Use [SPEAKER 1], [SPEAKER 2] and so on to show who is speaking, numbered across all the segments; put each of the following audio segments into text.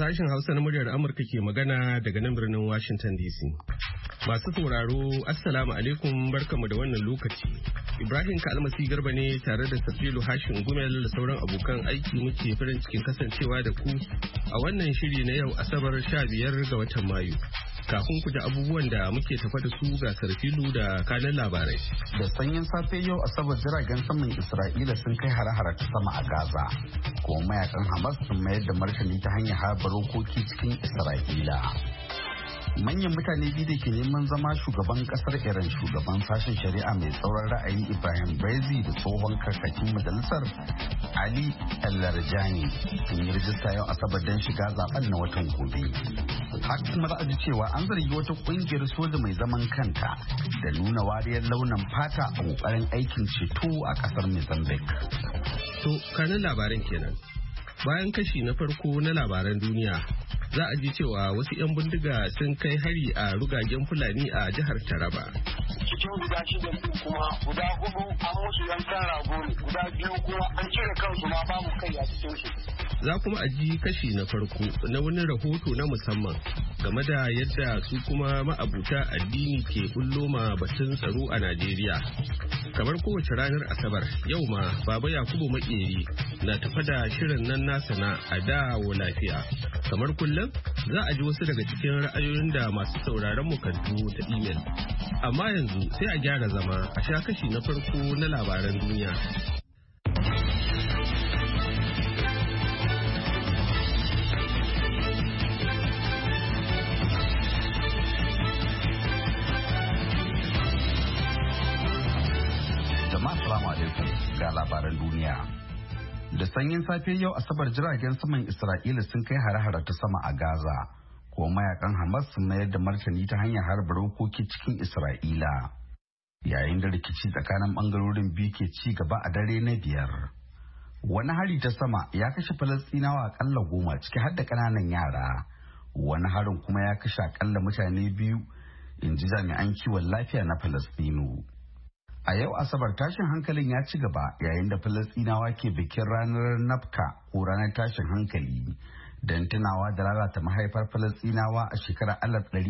[SPEAKER 1] Sashen Hausa na muryar Amurka ke magana daga nan birnin Washington DC. Masu sauraro, Assalamu alaikum barkamu da wannan lokaci. Ibrahim Kalmasi Garba ne tare da Safilu Hashin Gumel da sauran abokan aiki muke farin cikin kasancewa da ku a wannan shiri na yau Asabar 15 ga watan Mayu. Kafin ku ji abubuwan da muke tafa da su ga Sarfilu da kanan labarai.
[SPEAKER 2] Da sanyin safe yau Asabar jiragen saman Isra'ila sun kai hare-hare ta sama a Gaza. Kuma mayakan Hamas sun mayar da martani ta hanyar harba rokoki cikin Isra'ila. Manyan mutane biyu da ke neman zama shugaban kasar Iran, shugaban sashen shari'a mai tsauran ra'ayi Ibrahim Raisi da tsohon kakakin majalisar Ali El-Larjani sun yi rijista yau Asabar don shiga zaben na watan gobe. Haka kuma za a ji cewa an zargi wata kungiyar soja mai zaman kanta da nuna wariyar launin fata a kokarin aikin ceto a kasar Mozambique.
[SPEAKER 1] To, kanin labaran kenan. Bayan kashi na farko na labaran duniya, za a ji cewa wasu 'yan bindiga sun kai hari a rugagen Fulani a jihar Taraba.
[SPEAKER 3] Cikin guda shida kuma guda hudu an musu yankan rago ne, guda biyu kuma an cire kansu ma babu kai a cikin su.
[SPEAKER 1] Za kuma a ji kashi na farko na wani rahoto na musamman game da yadda su kuma ma'abuta addini ke bullo ma batun tsaro a Najeriya. Kamar kowace ranar Asabar, yau ma Baba Yakubu Makeri na tafa da shirin nan nasa na a dawo lafiya. Kamar kullum za a ji wasu daga cikin ra'ayoyin da masu sauraron mu kan turo ta imel. Amma yanzu sai a gyara zama a sha kashi na farko na labaran duniya.
[SPEAKER 2] Ga labaran duniya. Da sanyin safe yau Asabar jiragen saman Isra'ila sun kai hare-hare ta sama a Gaza, kuma mayakan Hamas sun mayar da martani ta hanyar harba rokoki cikin Isra'ila. Yayin da rikici tsakanin bangarorin biyu ke ci gaba a dare na biyar. Wani hari ta sama ya kashe Falastinawa akalla 10 ciki har da ƙananan yara. Wani harin kuma ya kashe akalla mutane 2, in ji jami'an kiwon lafiya na Falastinu. A yau Asabar tashin hankalin ya ci gaba yayin da Falasɗinawa ke bikin ranar Nafka ko ranar tashin hankali don tunawa da lalata mahaifar Falasɗinawa a shekarar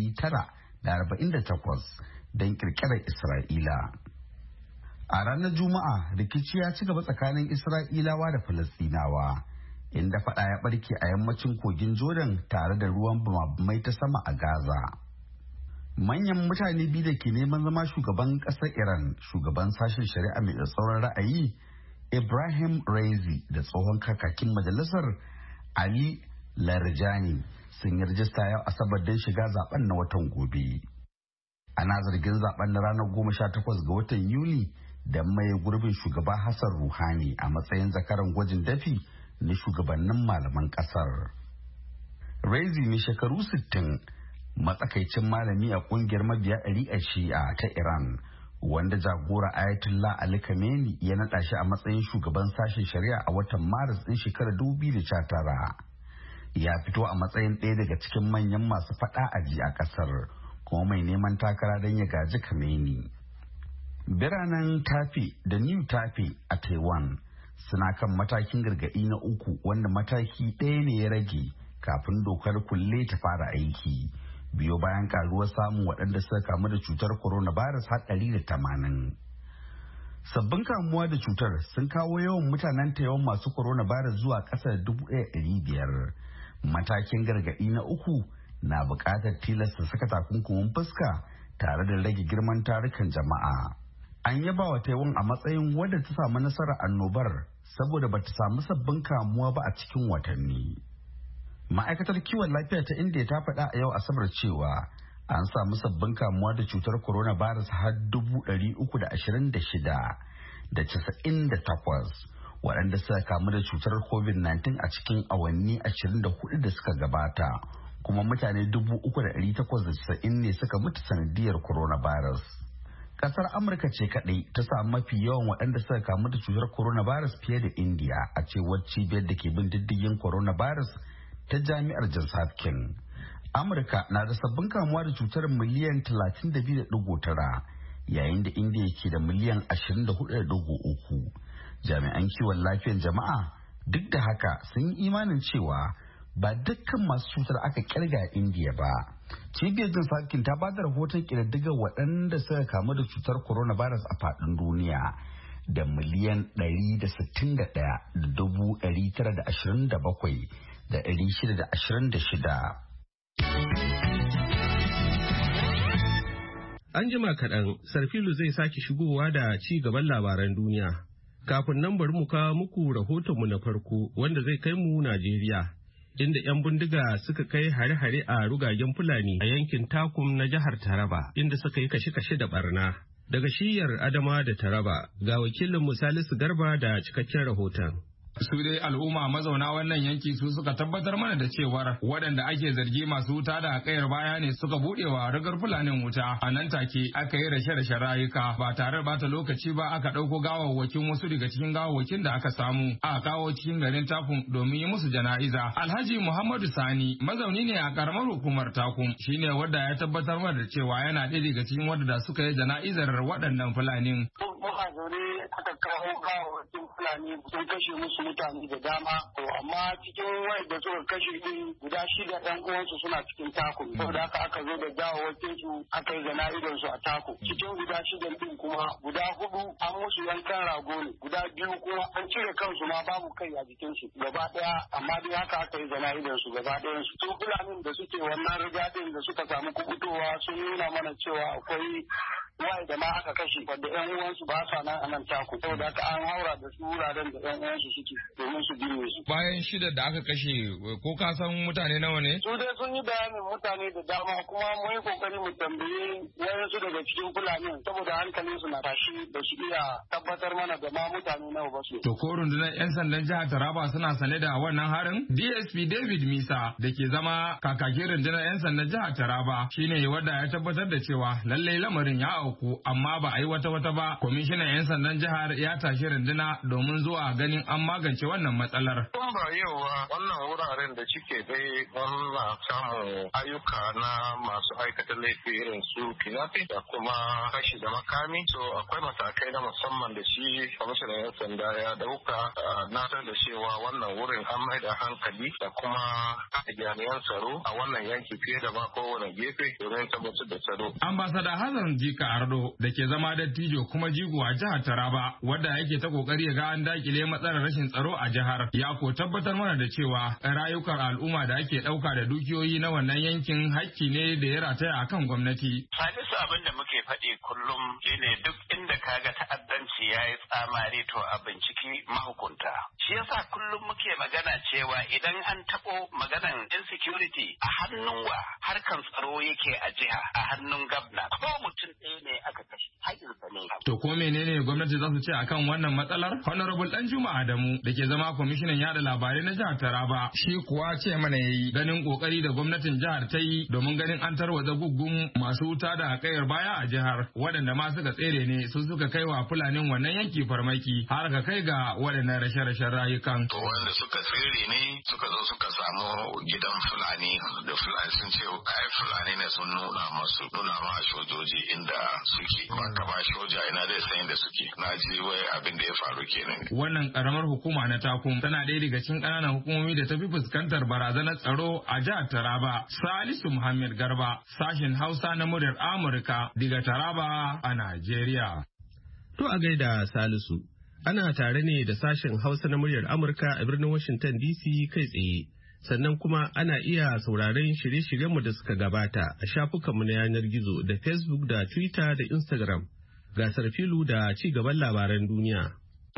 [SPEAKER 2] 1948 don kirkirar Isra'ila. A ranar Juma'a rikici ya ci gaba tsakanin Isra'ilawa da Falasɗinawa inda faɗa ya ɓarke a yammacin kogin Jordan tare da ruwan bama-bamai ta sama a Gaza. Manyan mutane biyu da ke neman zama shugaban ƙasar Iran, shugaban sashen shari'a mai tsauran ra'ayi Ibrahim Raisi da tsohon kakakin majalisar Ali Larjani sun yi rajista yau Asabar don shiga zaben na watan gobe. Ana zargin zaben na ranar 18 ga watan Yuli da mai gurbin shugaba Hassan Rouhani a matsayin zakaran gwajin dafi na shugabannin malaman ƙasar. Raisi mai shekaru 60, matsakaicin malami a kungiyar mabiya a shi'a ta Iran, wanda jagora Ayatollah Ali Khamenei ya naɗa shi a matsayin shugaban sashen shari'a a watan Maris ɗin shekarar 2019. Ya fito a matsayin ɗaya daga cikin manyan masu faɗa aji a ƙasar, kuma mai neman takara don ya gaji Khamenei. Biranen Taipei da New Taipei a Taiwan suna kan matakin gargaɗi na 3, wanda mataki ɗaya ne ya rage kafin dokar kulle ta fara aiki. Biyo bayan karuwar samun waɗanda suka kamu da cutar coronavirus har 180. Sabbin kamuwa da cutar sun kawo yawan mutanen Taiwan masu coronavirus zuwa ƙasar 1,500. Matakin gargaɗi na 3 na buƙatar tilasta saka takunkumin fuska tare da rage girman tarukan jama'a. An yaba wa Taiwan a matsayin wadda ta samu nasarar annobar saboda bata samu sabbin kamuwa ba a cikin watanni. Ma'aikatar kiwon lafiya ta India ta faɗa a yau Asabar cewa an samu sabbin kamuwa da cutar coronavirus har 326,098 waɗanda suka kamu da cutar COVID-19 a cikin awanni 24 da suka gabata, kuma mutane 3,890 ne suka mutu sanadiyar coronavirus. Kasar Amurka ce kaɗai ta samu mafi yawan waɗanda suka kamu da cutar coronavirus fiye da India, a cewar cibiyar da ke bin diddigin coronavirus ta jami'ar Johns Hopkins. Amurka na da sabbin kamuwa da cutar miliyan 32.9 yayin da India ke da miliyan 24.3. Jami'an kiwon lafiyar jama'a duk da haka sun yi imanin cewa ba dukkan masu cutar aka kirga a Indiya ba. Cibiyar Johns Hopkins ta bada rahoton ƙididdigar waɗanda suka kamu da cutar coronavirus a faɗin duniya da miliyan 161,927,626.
[SPEAKER 1] An jima kaɗan, Sarfilu zai sake shigowa da ci gaban labaran duniya. Kafin nan bari mu kawo muku rahotonmu na farko wanda zai kai mu Najeriya, inda 'yan bindiga suka kai hare-hare a rugagen Fulani a yankin Takum na jihar Taraba, inda suka yi kashe-kashe da barna. Daga shiyar Adama da Taraba, ga wakilin Salisu Garba da cikakken rahoton.
[SPEAKER 4] Su dai al'umma mazauna wannan yanki su suka tabbatar mana da cewar waɗanda ake zargi masu wuta da kayar baya ne suka buɗewa rigar Fulanin wuta. A nan take aka yi rashe-rashe rayuka ba tare da bata lokaci ba, aka ɗauko gawawwakin wasu daga cikin gawawwakin da aka samu a kawo cikin garin Takum domin yi musu jana'iza. Alhaji Muhammadu Sani mazauni ne a karamar hukumar Takum, shine wanda ya tabbatar mana da cewa yana ɗaya daga cikin wanda suka yi jana'izar waɗannan Fulanin.
[SPEAKER 3] Aka kawo gawawwakin Fulani sun kashe musu mutane da dama, to amma cikin wanda suka kashe din guda 6 ɗan uwansu suna cikin Takum, saboda haka aka zo da gawawwakin su aka yi jana'izar su a Takum. Cikin guda 6 din kuma guda 4 an musu yankan rago ne, guda 2 kuma an cire kansu ma babu kai a jikin su gaba daya, amma dai haka aka yi jana'izar su gaba ɗayan su. Su Fulanin da suke wannan rigadin da suka samu kubutowa sun nuna mana cewa akwai wai da ma aka kashe wanda ƴan uwansu ba sa nan a nan Takum, saboda haka an haura da su wuraren da ƴan uwansu suke domin su binne su.
[SPEAKER 4] Bayan 6 da aka kashe, ko ka san mutane nawa ne?
[SPEAKER 3] Su dai sun yi bayanin mutane da dama, kuma mun yi kokari mu tambaye wayansu daga cikin Fulani saboda hankalin su na tashi da su iya tabbatar mana da ma mutane nawa ba su.
[SPEAKER 4] To ko rundunar 'yan sandan jihar Taraba suna sane da wannan harin? DSP David Misa da ke zama kakakin rundunar 'yan sandan jihar Taraba shine wanda ya tabbatar da cewa lallai lamarin ya auku, amma ba a yi wata ba. Kwamishinan 'yan sandan jihar ya tashi runduna domin zuwa ganin an magance wannan matsalar.
[SPEAKER 5] Tun ba yawa wannan wuraren da cike dai wannan samun ayyuka na masu aikata laifi irin su kidnapping da kuma fashi da makami, so akwai matakai na musamman da shi kwamishinan 'yan sanda ya dauka na san da cewa wannan wurin an mai da hankali da kuma jami'an tsaro a wannan yanki fiye da ma kowane gefe domin tabbatar da tsaro.
[SPEAKER 4] Ambasada Hassan Jika Ardo da ke zama dattijo kuma jigo a jihar Taraba, wadda yake ta kokari ya ga an dakile matsalar rashin tsaro a jihar, ya ko tabbatar mana da cewa rayukan al'umma da ake dauka da dukiyoyi na wannan yankin hakki ne da ya rataya akan gwamnati.
[SPEAKER 6] Salisu, abin da muke faɗi kullum shine duk inda kaga ta'addanci yayi tsamari to a binciki mahukunta. Shi yasa kullum muke magana cewa idan an taɓo maganan insecurity a hannun wa harkan tsaro yake a jiha, a hannun gabna, ko mutum ɗaya ne aka kashe haƙinsa ne.
[SPEAKER 4] To ko menene gwamnati za su ce akan wannan matsalar? Honorable Danjuma Adamu da ke zama kwamishinan yada labarai na jihar Taraba, shi kuwa ce mana yayi ganin kokari da gwamnatin jihar ta yi domin ganin an tarwatsa guggun masu wuta da kayar baya a jihar, waɗanda ma suka tsere ne su suka kai wa Fulanin wannan yanki farmaki har ka kai ga waɗannan rashe-rashen rayukan.
[SPEAKER 5] To wanda suka tsere ne suka zo suka samu gidan Fulani da Fulani sun ce ai Fulani ne sun nuna ma sojoji inda suke, ba ka ba soja ina dai san inda suke. Na ji wai abin da ya faru kenan.
[SPEAKER 4] Wannan karamar hukuma na Takum tana ɗaya daga cikin ƙananan hukumomi da ta fi fuskantar barazanar tsaro a jihar Taraba. Salisu Muhammad Garba, sashen Hausa na muryar Amurka daga Taraba a Najeriya.
[SPEAKER 1] To a gaida Salisu, ana tare ne da sashen Hausa na muryar Amurka a birnin Washington DC kai tsaye. Sannan kuma ana iya sauraron shirye-shiryenmu da suka gabata a shafukanmu na yanar gizo da Facebook da Twitter da Instagram. Gasar filu da ci gaban labaran duniya.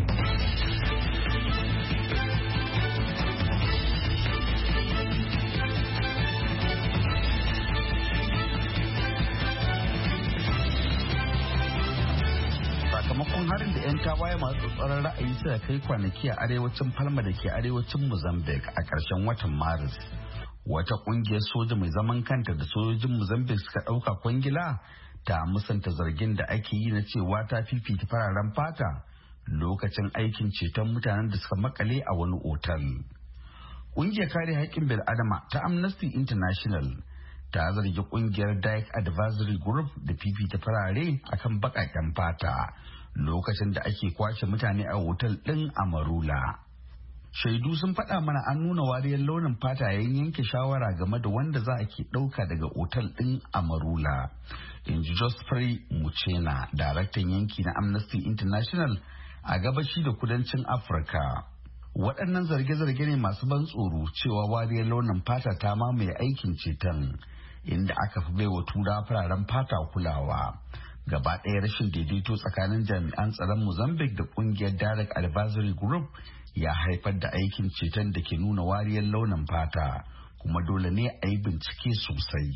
[SPEAKER 2] Sakamakon harin da 'yan tawaye masu tsaron ra'ayi suka kai kwanaki a arewacin Palma da ke arewacin Mozambique a ƙarshen watan Maris. Wata ƙungiyar soja mai zaman kanta da sojojin Mozambique suka ɗauka kwangila ta musanta zargin da ake yi na cewa ta fifita fararen fata lokacin aikin ceton mutanen da suka makale a wani otal. Ƙungiyar kare haƙƙin bil'adama ta Amnesty International ta zargi ƙungiyar Dyke Advisory Group da fifita farare akan baƙaƙen fata lokacin da ake kwashe mutane a otal ɗin a Marula. Shaidu sun faɗa mana an nuna wariyar launin fata yayin yanke shawara game da wanda za a ke ɗauka daga otal ɗin Amarula. In ji Josphrey Muchena, daraktan yanki na Amnesty International a gabashi da kudancin Afirka. Waɗannan zarge-zarge ne masu ban tsoro cewa wariyar launin fata ta mamaye aikin ceton, inda aka fi baiwa tura fararen fata kulawa. Gaba ɗaya rashin daidaito tsakanin jami'an tsaron Mozambique da ƙungiyar Direct Advisory Group ya haifar da aikin ceton da ke nuna wariyar launin fata, kuma dole ne a yi bincike sosai.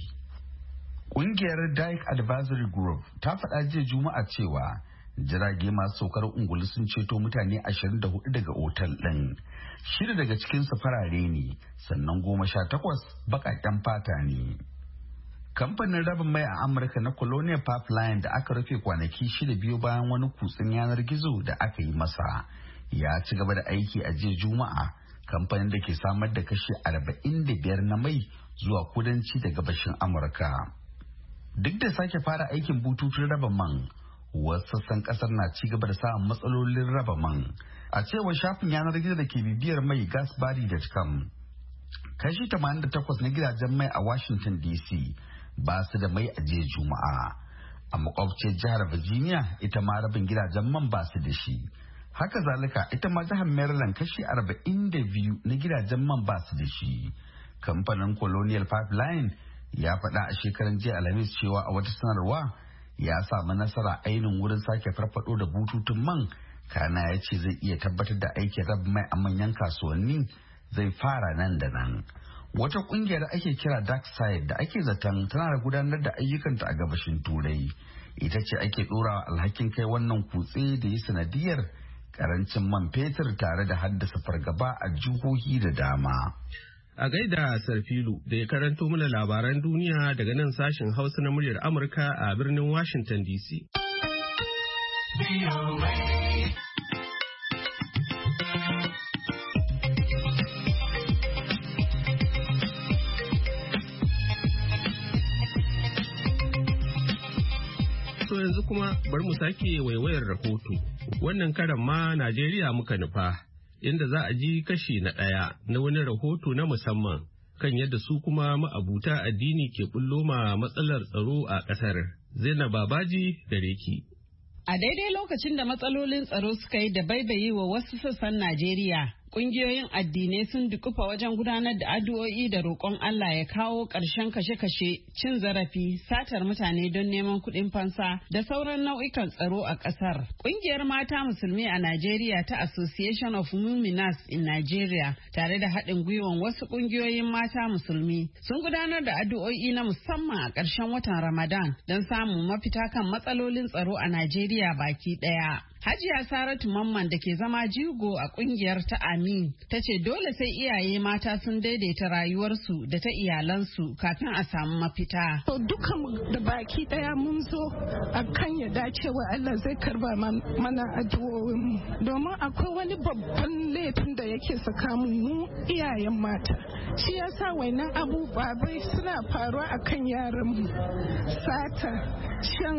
[SPEAKER 2] Ƙungiyar Direct Advisory Group ta faɗa jiya Juma'a cewa jirage masu saukar ungulu sun ceto mutane 24 daga otal ɗin. 6 daga cikinsu farare ne, sannan 18 baƙaƙen fata ne. Kamfanin rabin mai a Amurka na Colonial Pipeline da aka rufe kwanaki 6 biyu bayan wani kutsen yanar gizo da aka yi masa ya ci gaba da aiki a jiya Juma'a. Kamfanin da ke samar da kashi 45 na mai zuwa kudanci da gabashin Amurka. Duk da sake fara aikin bututun raba man, wasu sassan kasar na ci gaba da samun matsalolin raba man. A cewar shafin yanar gizo da ke bibiyar mai gasbari.com, kashi 88 na gidajen mai a Washington DC ba su da mai a jiya Juma'a. A makwabciyar jihar Virginia ita ma rabin gidajen man ba su da shi. Haka zalika ita ma jihar Maryland kashi 42 na gidajen man ba su da shi. Kamfanin Colonial Pipeline ya faɗa a shekaran jiya Alhamis cewa a wata sanarwa ya samu nasara ainihin wurin sake farfado da bututun man, kana ya ce zai iya tabbatar da aikin rabin mai a manyan kasuwanni zai fara nan da nan. Wata kungiyar da ake kira Dark Side da ake zaton tana da gudanar da ayyukanta a gabashin Turai, ita ce ake ɗorawa alhakin kai wannan kutse da yi sanadiyar karancin man fetur tare da haddasa fargaba a jihohi da dama.
[SPEAKER 1] A gaida Sarfilu da ya karanto mana labaran duniya daga nan sashen Hausa na muryar Amurka a birnin Washington DC. To yanzu kuma bari mu sake waiwayar rahoto. Wannan karan ma Najeriya muka nufa, inda za a ji kashi na 1 na wani rahoto na musamman kan yadda su kuma ma'abuta addini ke bullo ma matsalar tsaro a ƙasar. Zainab Babaji da Reki.
[SPEAKER 7] A daidai lokacin da matsalolin tsaro suka yi da baibayi wa wasu sassan Najeriya, ƙungiyoyin addinai sun dukufa wajen gudanar da addu'o'i da roƙon Allah ya kawo ƙarshen kashe-kashe, cin zarafi, satar mutane don neman kuɗin fansa da sauran nau'ikan tsaro a ƙasar. Ƙungiyar mata musulmi a Najeriya ta Association of Muminas in Nigeria tare da haɗin gwiwan wasu ƙungiyoyin mata musulmi sun gudanar da addu'o'i na musamman a ƙarshen watan Ramadan don samun mafita kan matsalolin tsaro a Najeriya baki ɗaya. Hajiya Saratu Mamman da ke zama jigo a kungiyar ta Amin ta ce dole sai iyaye mata sun daidaita rayuwarsu da ta iyalansu kafin a samu mafita.
[SPEAKER 8] Dukan da baki daya mun zo a kan ya dace wa Allah zai karba mana addu'o'in domin akwai wani babban laifin da yake saka mu iyayen mata. Shi yasa wainan abubuwa bai suna faruwa akan yaran mu. Sata, shan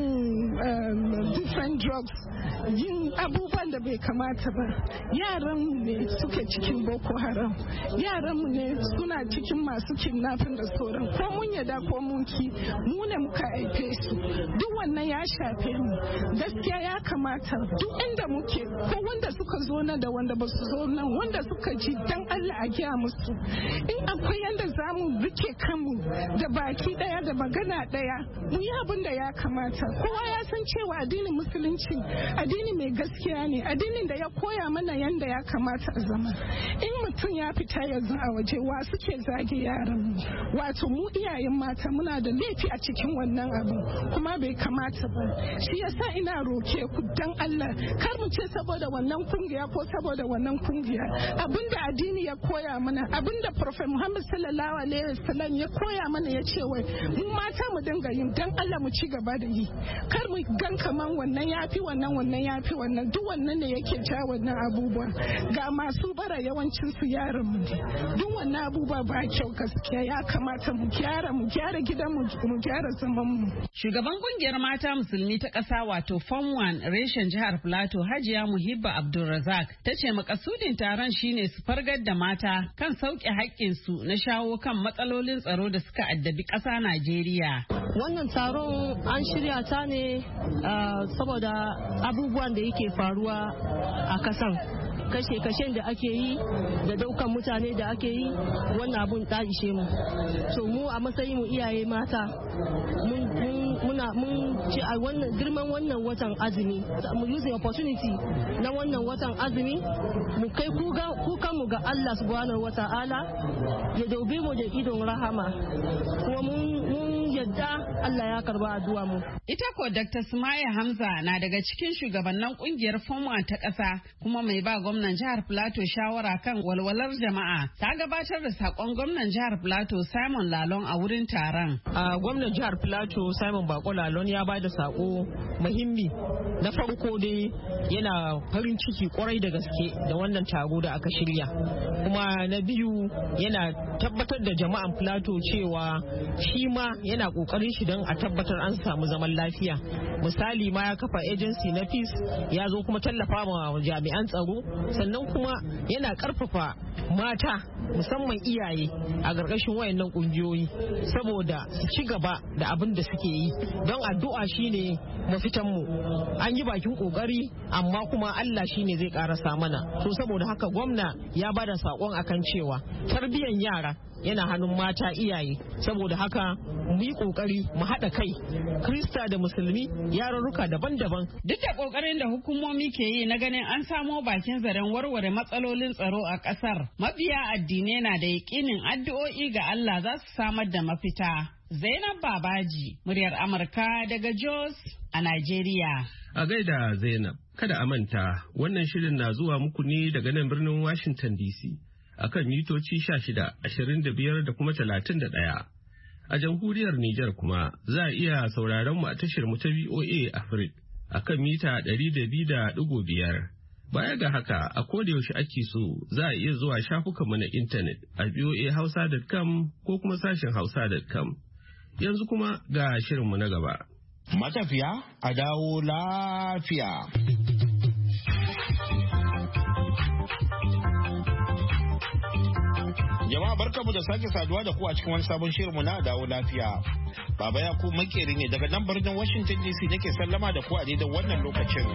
[SPEAKER 8] different drugs, yin abubuwan da bai kamata ba. Yaranmu ne suke cikin Boko Haram, yaranmu ne suna cikin masu kidnapping da sauran, ko mun yada ko mun ki, mu ne muka haife su. Duk wannan ya shafe mu. Gaskiya ya kamata duk inda muke, ko wanda suka zo nan da wanda ba su zo nan, wanda suka ji dan Allah a gaya musu. In akwai yanda za mu rike kanmu da baki daya da magana daya, mu yi abin da ya kamata. Kowa ya san cewa addinin musulunci addini mai gaskiya ne, addinin da ya koya mana yanda ya kamata a zama. In mutum ya fita yanzu a waje, wa suke zage yaran mu, wato mu iyayen mata muna da laifi a cikin wannan abu, kuma bai kamata ba. Shi yasa ina roke ku dan Allah, kar mu ce saboda wannan kungiya ko saboda wannan kungiya. Abinda addini ya koya mana, abinda Prophet Muhammad sallallahu alaihi wasallam ya koya mana, ya ce wai mu mata mu dinga yin, dan Allah mu ci gaba da yi. Kar mu gan kaman wannan yafi wannan yafi wannan, duk wannan ne yake ja wannan abubuwa. Ga masu bara yawancin su yaran mu, duk wannan abubuwa ba kyau gaskiya. Ya kamata mu gyara gidan mu gyara zaman mu.
[SPEAKER 7] Shugaban kungiyar mata mata musulmi ta ƙasa wato Form 1 reshen jihar Plateau Hajiya Muhibba Abdulrazak ta ce makasudin taron shine su fargar da mata kan sauke haƙƙinsu na shawo kan matsalolin tsaro da suka addabi ƙasa Najeriya.
[SPEAKER 9] Wannan taron an shirya ta ne saboda abubuwan da yake faruwa a ƙasan. Kashe-kashen da ake yi da daukan mutane da ake yi, wannan abun ta ishe mu. So mu a matsayin mu iyaye mata mun ci a wannan girman wannan watan azumi, mu using opportunity na wannan watan azumi mu kai kukan mu ga Allah subhanahu wata'ala ya daube mu da idon rahama, kuma mun yadda Allah ya karba addu'a mu.
[SPEAKER 7] Ita ko Dr. Sumaya Hamza na daga cikin shugabannin kungiyar FOMA ta ƙasa kuma mai ba gwamnan jihar Plateau shawara kan walwalar jama'a. Ta gabatar da sakon gwamnan jihar Plateau Simon Lalong a wurin taron.
[SPEAKER 10] Gwamnan jihar Plateau Simon Bako Lalong ya ba da sako muhimmi. Na farko dai yana farin ciki kwarai da gaske da wannan taro da aka shirya. Kuma na biyu yana tabbatar da jama'an Plateau cewa shi ma yana kokarin shi don a tabbatar an samu zaman lafiya. Misali ma ya kafa agency na peace, ya zo kuma tallafa ma jami'an tsaro, sannan kuma yana karfafa mata musamman iyaye a ƙarƙashin wayannan ƙungiyoyi saboda su ci gaba da abin da suke yi, don addu'a shine mafitan mu. An yi bakin kokari amma kuma Allah shine zai karasa mana. To saboda haka gwamna ya bada sakon akan cewa tarbiyyar yara yana hannun mata iyaye, saboda haka mu yi kokari mu haɗa kai Krista da Musulmi, yarurruka daban-daban.
[SPEAKER 7] Duk da kokarin da hukumomi ke yi na ganin an samo bakin zaren warware matsalolin tsaro a ƙasar, mabiya addinai na da yaƙinin addu'o'i ga Allah za su samar da mafita. Zainab Babaji, muryar Amurka daga Jos a Najeriya.
[SPEAKER 1] A gaida Zainab, kada a manta wannan shirin na zuwa muku ne daga nan birnin Washington DC. Akan mitoci 16, 25 da kuma 31. A jamhuriyar Nijar kuma za a iya sauraron mu a tashar mu ta VOA Africa akan mita 200.5. Baya ga haka a koda yaushe ake so za a iya zuwa shafukanmu na intanet a voahausa.com ko kuma sashen hausa.com. Yanzu kuma ga shirinmu na gaba.
[SPEAKER 11] Matafiya a dawo lafiya. Jama'a barkamu da sake saduwa da ku a cikin wani sabon shirinmu na dawo lafiya. Baba Yakubu Makeri ne daga nan birnin Washington DC nake sallama da ku a daidai wannan lokacin.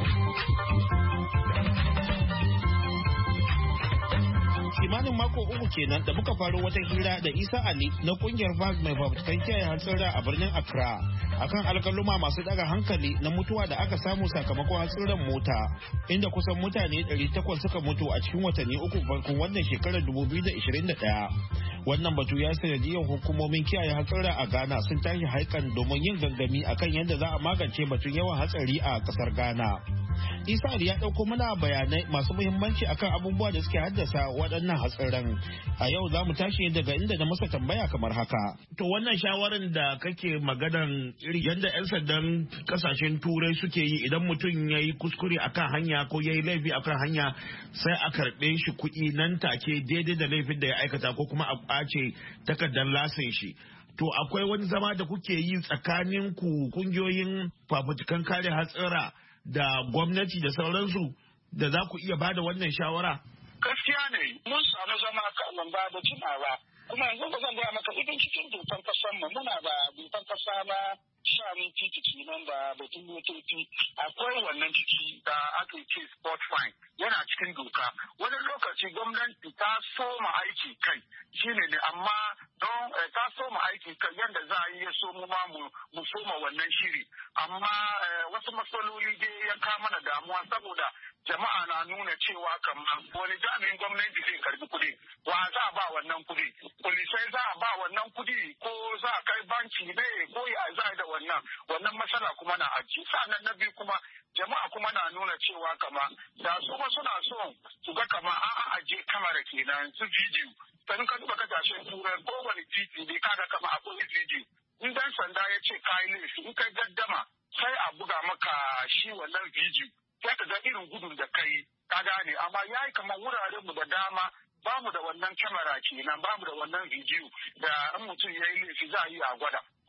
[SPEAKER 11] Kimanin mako uku kenan da muka faro wata hira da Isa Ali na kungiyar VAG mai fafutukan kiyaye hatsira a birnin Accra akan alkaluma masu daga hankali na mutuwa da aka samu sakamakon hatsarin mota, inda kusan mutane 800 suka mutu a cikin watanni uku farkon wannan shekarar 2021. Wannan batu ya sanadiyar hukumomin kiyaye hatsira a Ghana sun tashi haikan domin yin gangami akan yadda za a magance batun yawan hatsari a kasar Ghana. Isa Ali ya ɗauko mana bayanai masu muhimmanci akan abubuwa da suke haddasa waɗannan hatsarin. A yau za mu tashi daga inda na masa tambaya kamar haka. To wannan shawarar da kake maganan yadda 'yan sandan kasashen turai suke yi idan mutum ya yi kuskure akan hanya ko ya yi laifi akan hanya sai a karɓe shi kuɗi nan take daidai da laifin da ya aikata ko kuma a ƙwace takardar lasin shi. To akwai wani zama da kuke yi tsakanin ku kungiyoyin fafutukan kare hatsira da gwamnati da sauransu da za ku iya bada wannan shawara?
[SPEAKER 3] Gaskiya ne mun samu zama kan ba da tunawa, kuma yanzu ba zan gaya maka idan cikin dokar kasar mu muna da dokar kasa na shanin titi nan da batun motoci, akwai wannan ciki da ake ce sport fine yana cikin doka. Wani lokaci gwamnati ta soma aiki kai shine ne, amma don ta soma aiki kai yadda za a yi so mu ma mu soma wannan shiri, amma wasu matsaloli dai ya kama na damuwa saboda jama'a na nuna cewa kamar wani jami'in gwamnati zai karbi kuɗi, wa za a ba wannan kuɗi, polisai za a ba wannan kuɗi ko za a kai banki ne ko ya za a da wannan matsala kuma na aji. Sannan na biyu kuma jama'a kuma na nuna cewa kama da su ma suna so su ga kama an aje kamera kenan su bidiyo, sanin ka duba kasashen turai kowane titi ne kaga kama akwai bidiyo. In dan sanda ya ce kayi laifi in kai gaddama sai a buga maka shi wannan bidiyo, sai ka ga irin gudun da kai ka gane. Amma ya yi kamar wuraren mu da dama bamu da wannan kyamara kenan, bamu da wannan bidiyo da in mutum ya yi laifi za a yi a gwada.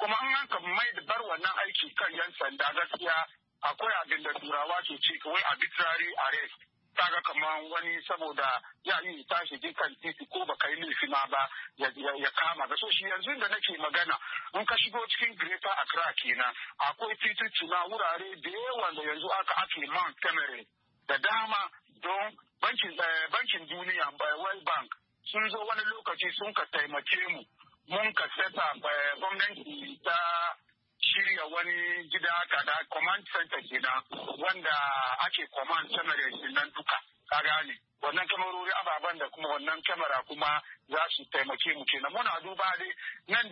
[SPEAKER 3] kuma an ka mai da bar wannan aiki kan yan sanda gaskiya akwai abin da turawa ke ce wai arbitrary arrest. Kaga kamar wani saboda ya yi tashi kan titi ko baka yi laifi ma ba ya kama ga so shi yanzu da nake magana in ka shigo cikin Greater Accra kenan akwai tituna wurare da yawa da yanzu ake man kamere da dama don bankin duniya World Bank sun zo wani lokaci sun ka taimake mu mun ka seta gwamnati ta shirya wani gida haka da command center kenan wanda ake command cameras nan duka ka gane wannan kamarori ababen da kuma wannan kamera kuma za su taimake mu kenan muna duba dai nan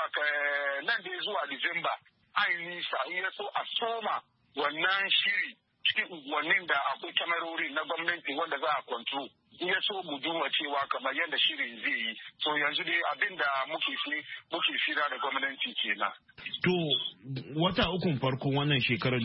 [SPEAKER 3] da zuwa December ai nisa iya so a soma wannan shiri cikin unguwannin da akwai kamarori na gwamnati wanda za a control iya so mu duba cewa kamar yadda shirin zai yi so yanzu dai abin da muke fira da gwamnati kenan.
[SPEAKER 11] To wata ukun farkon wannan shekarar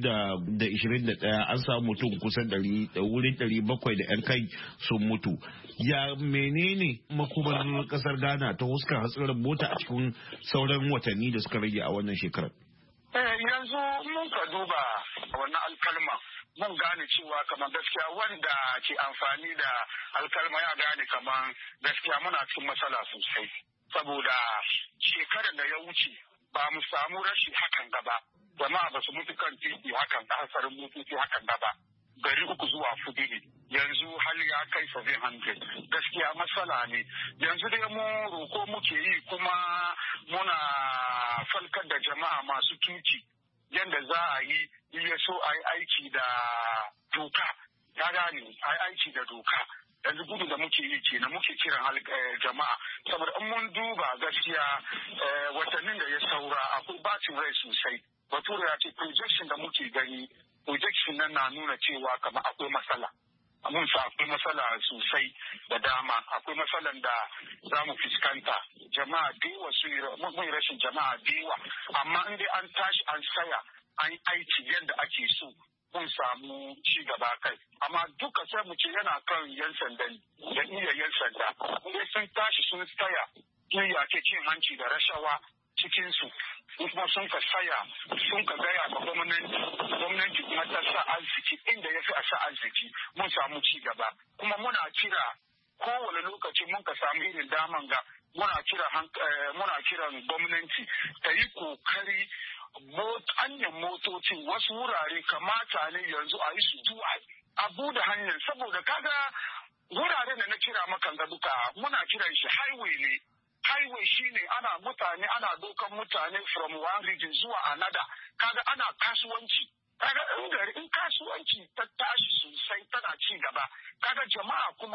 [SPEAKER 11] 2021 an samu mutum kusan wurin 700 da 'yan kai sun mutu. Ya menene makomar kasar Ghana ta huskar hatsarin mota a cikin sauran watanni da suka rage a wannan shekarar?
[SPEAKER 3] Yanzu mun ka duba wannan alkalma mun gane cewa kamar gaskiya wanda ke amfani da alkalma ya gane kamar gaskiya muna cikin matsala sosai saboda shekarar da ya wuce ba mu samu rashi hakan gaba jama'a ba su mutu kan titi hakan da hasarin motoci hakan gaba 300 zuwa 4 ne yanzu hali ya kai 700 gaskiya matsala ne yanzu dai mu roko muke yi kuma muna falkar da jama'a masu tuki yadda za a yi iya so a yi aiki da doka ya gane a yi aiki da doka yanzu gudu da muke yi kenan muke kiran jama'a saboda in mun duba gaskiya watannin da ya saura akwai bacin rai sosai bature ya ce projection da muke gani projection nan na nuna cewa kamar akwai matsala mun sa akwai matsala sosai da dama akwai matsalan da za mu fuskanta jama'a dewa su mun rashin jama'a dewa amma in dai an tashi an saya an aiki yadda ake so mun samu ci gaba kai amma duka sai mu ce yana kan yan sanda da iya yan sanda in sun tashi sun tsaya iya ke cin hanci da rashawa cikin su kuma sun ka saya sun ka gaya ga gwamnati kuma ta sa arziki inda ya fi a sa arziki mun samu ci gaba kuma muna kira kowane lokaci mun ka samu irin daman ga muna kiran gwamnati ta yi kokari hanyar motocin wasu wurare kamata ne yanzu a yi su zuwa a bude hanyar saboda kaga wuraren da na kira maka ga duka muna kiran shi highway ne highway shine ana dokan mutane from one region zuwa another kaga ana kasuwanci kaga in kasuwanci ta tashi sosai tana ci gaba kaga jama'a kuma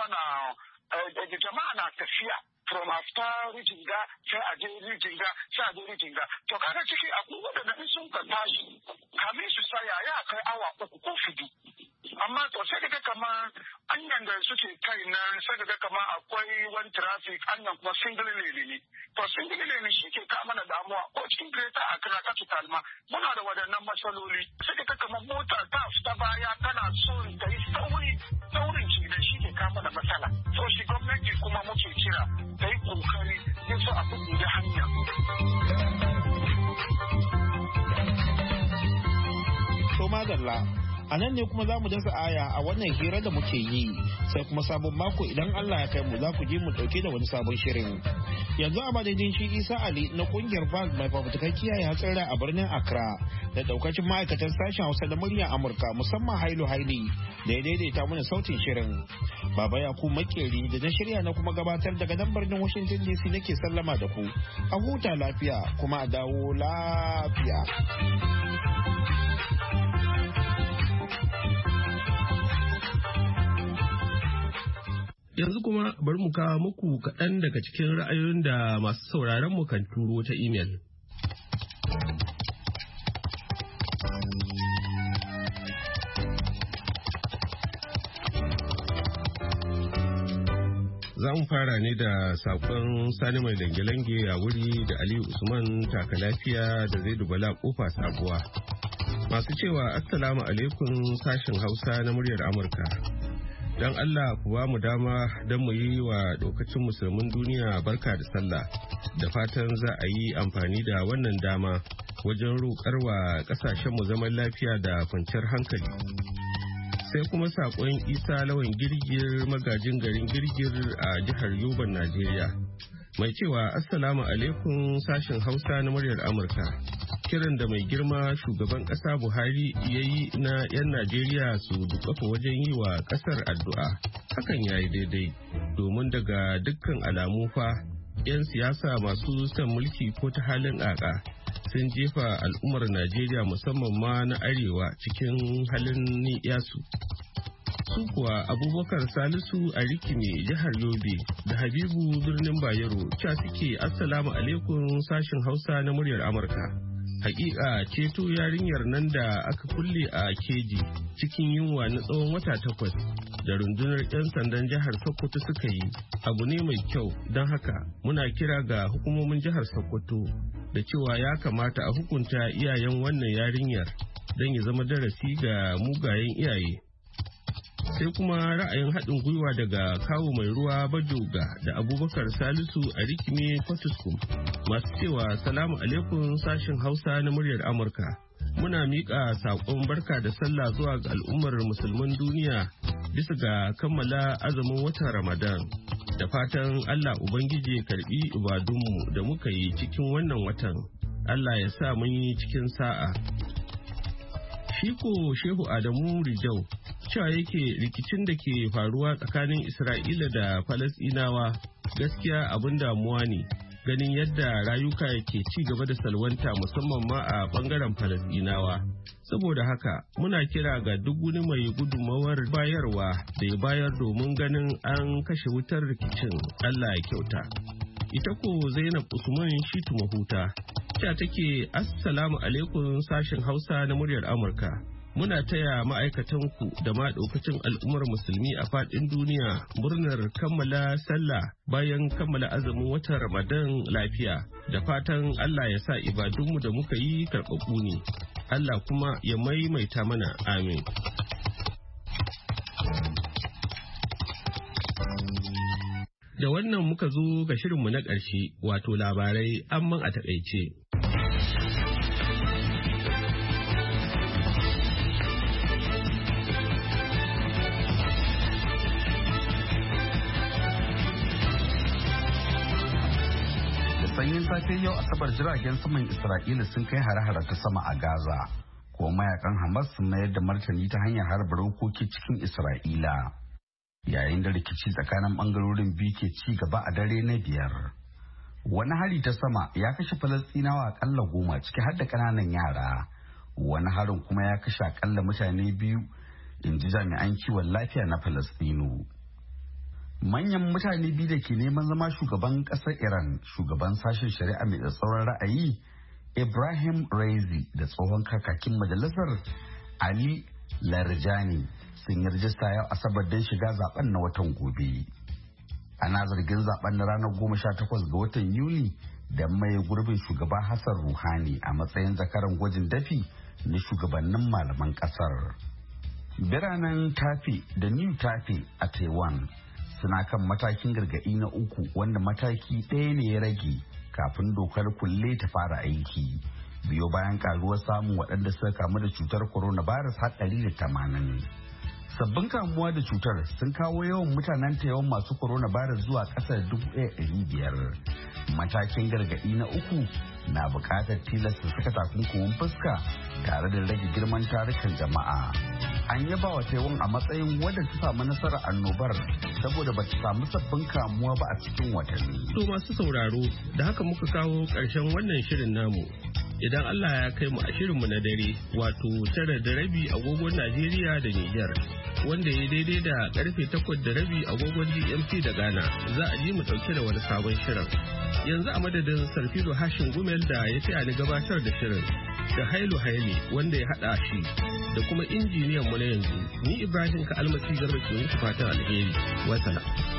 [SPEAKER 3] jama'a na tafiya from after region ga sai a je region ga sai a je region ga to kaga ciki akwai wadanda in sun ka tashi kamin su saya ya kai awa 3 ko 4 amma to sai kaga kamar anyan da suke kai nan sai kaga kamar akwai wani traffic anyan kuma single lane ne to single lane shi ke ka mana damuwa ko cikin Greater Accra capital ma muna da wadannan matsaloli sai kaga kamar mota ta fita baya tana so ta yi saurin ci da shi ke ka mana matsala so shi gwamnati kuma muke kira ta yi kokari ya so a buɗe da hanya.
[SPEAKER 11] To madalla a nan ne kuma za mu dasa aya a wannan hira da muke yi sai kuma sabon mako idan Allah ya kai mu za ku ji mu dauke da wani sabon shirin. Yanzu a madadin shi Isa Ali na kungiyar VAG mai fafutukar kiyaye hatsari a birnin Accra da daukacin ma'aikatan sashen Hausa da muryar Amurka musamman Hailu Haili da ya daidaita mana sautin shirin. Baba Yakubu Makeri da na shirya na kuma gabatar daga nan birnin Washington DC nake sallama da ku. A huta lafiya kuma a dawo lafiya.
[SPEAKER 1] Yanzu kuma bari mu kawo muku kaɗan daga cikin ra'ayoyin da masu sauraron mu kan turo ta imel. Za mu fara ne da saƙon Sani mai lange-lange a wuri da Aliyu Usman taka lafiya da Zaidu Bala kofa sabuwa. Masu cewa Assalamu alaikum sashen Hausa na muryar Amurka. Don Allah ku ba mu dama don mu yi wa ɗaukacin musulmin duniya barka da sallah da fatan za a yi amfani da wannan dama wajen roƙarwa ƙasashenmu zaman lafiya da kwanciyar hankali. Sai kuma saƙon Isa Lawan Girgir magajin garin Girgir a jihar Yoban, Najeriya. Mai cewa Assalamu alaikum sashen Hausa na muryar Amurka. Kiran da mai girma shugaban ƙasa Buhari ya yi na 'yan Najeriya su dukafa wajen yi wa ƙasar addu'a. Hakan ya yi daidai, domin daga dukkan alamu fa 'yan siyasa masu son mulki ko ta halin ƙaƙa sun jefa al'ummar Najeriya musamman ma na arewa cikin halin ni'yasu. Su kuwa Abubakar Salisu a Rikime jihar Yobe da Habibu birnin Bayero ca suke Assalamu alaikum sashin Hausa na muryar Amurka. Hakika ceto yarinyar nan da aka kulle a keji cikin yunwa na tsawon wata 8 da rundunar 'yan sandan jihar Sokoto suka yi abu ne mai kyau, don haka muna kira ga hukumomin jihar Sokoto da cewa ya kamata a hukunta iyayen wannan yarinyar don ya zama darasi ga mugayen iyaye. Sai kuma ra'ayin haɗin gwiwa daga kawo mai ruwa Bajoga da Abubakar Salisu a Rikime Fatuskum masu cewa salamu alaikum sashin Hausa na muryar Amurka. Muna miƙa saƙon barka da sallah zuwa ga al'ummar musulman duniya bisa ga kammala azumin watan Ramadan. Da fatan Allah Ubangiji ya karɓi ibadunmu da muka yi cikin wannan watan. Allah ya sa mun yi cikin sa'a. Shiko Shehu Adamu Rijau cewa yake rikicin da ke faruwa tsakanin Isra'ila da Falasɗinawa gaskiya abin damuwa ne, ganin yadda rayuka ke ci gaba da salwanta musamman ma a bangaren Falasɗinawa. Saboda haka muna kira ga duk wani mai gudunmawar bayarwa da ya bayar domin ganin an kashe wutar rikicin. Allah ya kyauta. Ita ko Zainab Usman Shitu Mahuta ta take Assalamu alaikum sashen Hausa na muryar Amurka. Muna taya ma'aikatanku da ma ɗaukacin al'ummar musulmi a faɗin duniya murnar kammala sallah bayan kammala azumin watan Ramadan lafiya, da fatan Allah ya sa ibadunmu da muka yi karɓaɓɓu ne. Allah kuma ya maimaita mana, amin. Da wannan muka zo ga shirinmu na ƙarshe, wato labarai amman a taƙaice.
[SPEAKER 2] Sanyin safe yau Asabar jiragen saman Isra'ila sun kai hare-hare ta sama a Gaza, kuma mayakan Hamas sun mayar da martani ta hanyar harba rokoki cikin Isra'ila. Yayin da rikici tsakanin bangarorin biyu ke ci gaba a dare na 5. Wani hari ta sama ya kashe Falastinawa akalla 10 ciki har da ƙananan yara. Wani harin kuma ya kashe akalla mutane 2, in ji jami'an kiwon lafiya na Falastinu. Manyan mutane 2 da ke neman zama shugaban ƙasar Iran, shugaban sashen shari'a mai tsatsauran ra'ayi Ibrahim Raisi da tsohon kakakin majalisar Ali Larijani, sun yi rajista yau Asabar don shiga zaben na watan gobe. Ana zargin zaben na ranar 18 ga watan Yuli da mai gurbin shugaba Hassan Rouhani a matsayin zakaran gwajin dafi na shugabannin malaman kasar. Biranen Taipei da New Taipei a Taiwan suna kan matakin gargaɗi na 3, wanda mataki ɗaya ne ya rage kafin dokar kulle ta fara aiki. Biyo bayan karuwar samun waɗanda suka kamu da cutar coronavirus har 180. Sabbin kamuwa da cutar sun kawo yawan mutanen Taiwan masu coronavirus zuwa ƙasar 1,500. Matakin gargaɗi na 3 na buƙatar tilasta saka takunkumin fuska tare da rage girman tarukan jama'a. An yaba wa Taiwan a matsayin wadda ta samu nasarar annobar saboda ba ta samu sabbin kamuwa ba a cikin watanni.
[SPEAKER 1] To masu sauraro, da haka muka kawo ƙarshen wannan shirin namu. Idan Allah ya kai mu a shirinmu na dare, wato 9:30 agogon Najeriya da Nijar, wanda ya daidai da karfe 8:30 agogon GMT da Ghana, za a ji mu ɗauke da wani sabon shirin. Yanzu a madadin Sarfilo Hashin Gumel da ya taya ni gabatar da shirin, da Hailu Haile wanda ya haɗa shi, da kuma injiniyan mu na yanzu, ni Ibrahim Ka Almasi Garba ke muku fatan alheri. Wassalam.